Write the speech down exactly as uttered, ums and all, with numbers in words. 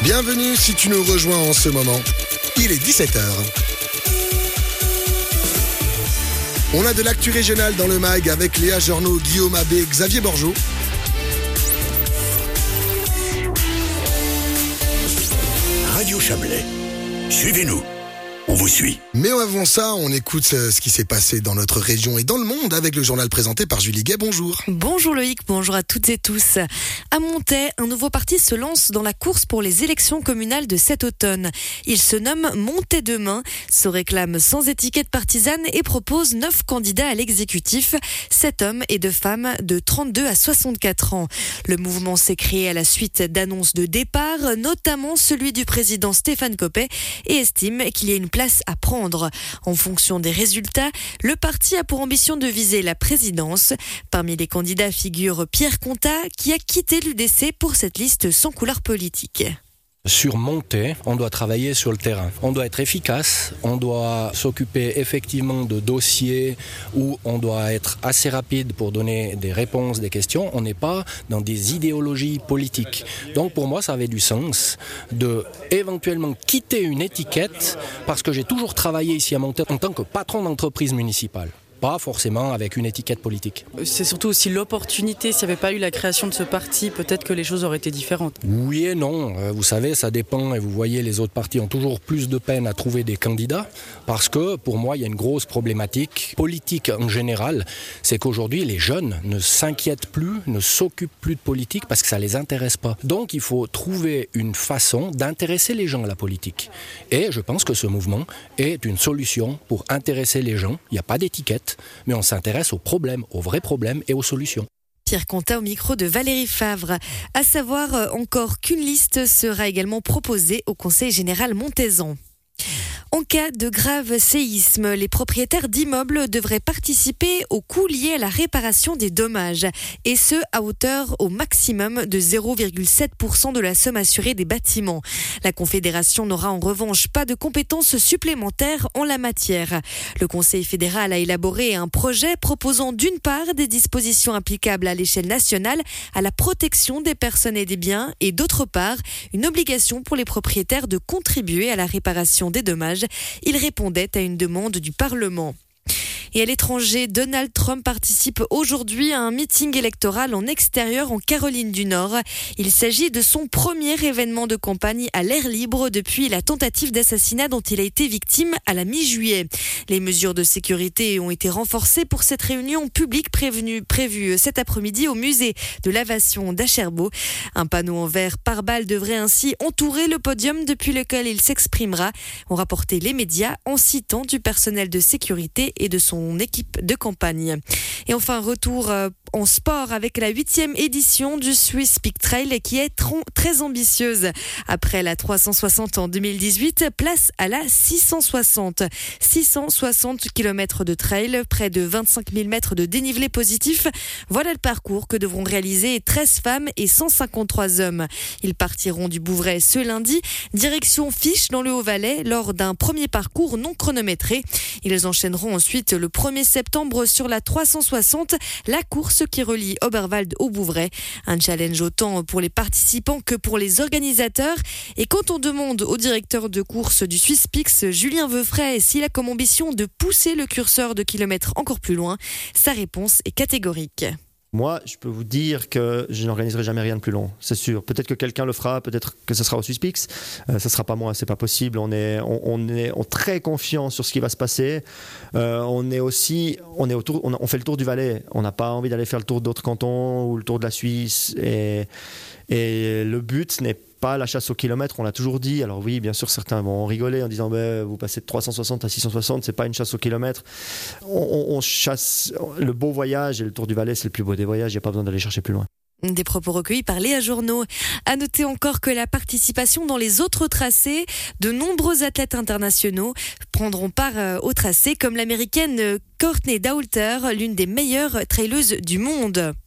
Bienvenue si tu nous rejoins en ce moment. Il est dix-sept heures. On a de l'actu régionale dans le mag avec Léa Journeau, Guillaume Abbé, Xavier Borgeaud. Radio Chablais. Suivez-nous. On vous suit. Mais avant ça, on écoute ce qui s'est passé dans notre région et dans le monde avec le journal présenté par Julie Gay. Bonjour. Bonjour Loïc, bonjour à toutes et tous. À Montaix, un nouveau parti se lance dans la course pour les élections communales de cet automne. Il se nomme Montaix Demain, se réclame sans étiquette partisane et propose neuf candidats à l'exécutif, sept hommes et deux femmes de trente-deux à soixante-quatre ans. Le mouvement s'est créé à la suite d'annonces de départ, notamment celui du président Stéphane Copet, et estime qu'il y a une place à prendre. En fonction des résultats, le parti a pour ambition de viser la présidence. Parmi les candidats figure Pierre Comtat, qui a quitté l'U D C pour cette liste sans couleur politique. Sur Montaix, on doit travailler sur le terrain. On doit être efficace, on doit s'occuper effectivement de dossiers où on doit être assez rapide pour donner des réponses, des questions. On n'est pas dans des idéologies politiques. Donc pour moi, ça avait du sens de éventuellement quitter une étiquette parce que j'ai toujours travaillé ici à Montaix en tant que patron d'entreprise municipale. Pas forcément avec une étiquette politique. C'est surtout aussi l'opportunité. S'il n'y avait pas eu la création de ce parti, peut-être que les choses auraient été différentes. Oui et non. Vous savez, ça dépend. Et vous voyez, les autres partis ont toujours plus de peine à trouver des candidats. Parce que, pour moi, il y a une grosse problématique politique en général. C'est qu'aujourd'hui, les jeunes ne s'inquiètent plus, ne s'occupent plus de politique parce que ça ne les intéresse pas. Donc, il faut trouver une façon d'intéresser les gens à la politique. Et je pense que ce mouvement est une solution pour intéresser les gens. Il n'y a pas d'étiquette, mais on s'intéresse aux problèmes, aux vrais problèmes et aux solutions. Pierre Comtat au micro de Valérie Favre. À savoir encore qu'une liste sera également proposée au Conseil général montaisan. En cas de grave séisme, les propriétaires d'immeubles devraient participer aux coûts liés à la réparation des dommages, et ce à hauteur au maximum de zéro virgule sept pour cent de la somme assurée des bâtiments. La Confédération n'aura en revanche pas de compétences supplémentaires en la matière. Le Conseil fédéral a élaboré un projet proposant d'une part des dispositions applicables à l'échelle nationale à la protection des personnes et des biens, et d'autre part une obligation pour les propriétaires de contribuer à la réparation des dommages. Il répondait à une demande du Parlement. Et à l'étranger, Donald Trump participe aujourd'hui à un meeting électoral en extérieur en Caroline du Nord. Il s'agit de son premier événement de campagne à l'air libre depuis la tentative d'assassinat dont il a été victime à la mi-juillet. Les mesures de sécurité ont été renforcées pour cette réunion publique prévenue, prévue cet après-midi au musée de l'Aviation d'Acherbault. Un panneau en verre pare-balles devrait ainsi entourer le podium depuis lequel il s'exprimera, ont rapporté les médias en citant du personnel de sécurité et de son équipe de campagne. Et enfin, retour en sport avec la huitième édition du Swiss Peak Trail qui est très ambitieuse. Après la trois cent soixante en deux mille dix-huit, place à la six cent soixante. six cent soixante kilomètres de trail, près de vingt-cinq mille mètres de dénivelé positif. Voilà le parcours que devront réaliser treize femmes et cent cinquante-trois hommes. Ils partiront du Bouvray ce lundi, direction Fiche dans le Haut-Valais lors d'un premier parcours non chronométré. Ils enchaîneront ensuite le premier septembre sur la trois cent soixante, la course qui relie Oberwald au Bouvray. Un challenge autant pour les participants que pour les organisateurs. Et quand on demande au directeur de course du Swisspix, Julien Veufray, s'il a comme ambition de pousser le curseur de kilomètres encore plus loin, sa réponse est catégorique. Moi, je peux vous dire que je n'organiserai jamais rien de plus long, c'est sûr. Peut-être que quelqu'un le fera, peut-être que ce sera au Swisspix. Euh, ça ne sera pas moi, c'est pas possible. On est, on, on est on très confiant sur ce qui va se passer. Euh, on est aussi, on est autour, on, on fait le tour du Valais. On n'a pas envie d'aller faire le tour d'autres cantons ou le tour de la Suisse. Et, et le but n'est pas la chasse au kilomètre, on l'a toujours dit. Alors oui, bien sûr, certains vont rigoler en disant bah, vous passez de trois cent soixante à six cent soixante, c'est pas une chasse au kilomètre. On, on, on chasse le beau voyage, et le Tour du Valais, c'est le plus beau des voyages, il n'y a pas besoin d'aller chercher plus loin. Des propos recueillis par Léa Journeau. À noter encore que la participation dans les autres tracés, de nombreux athlètes internationaux prendront part au tracé, comme l'américaine Courtney Dauwalter, l'une des meilleures traileuses du monde.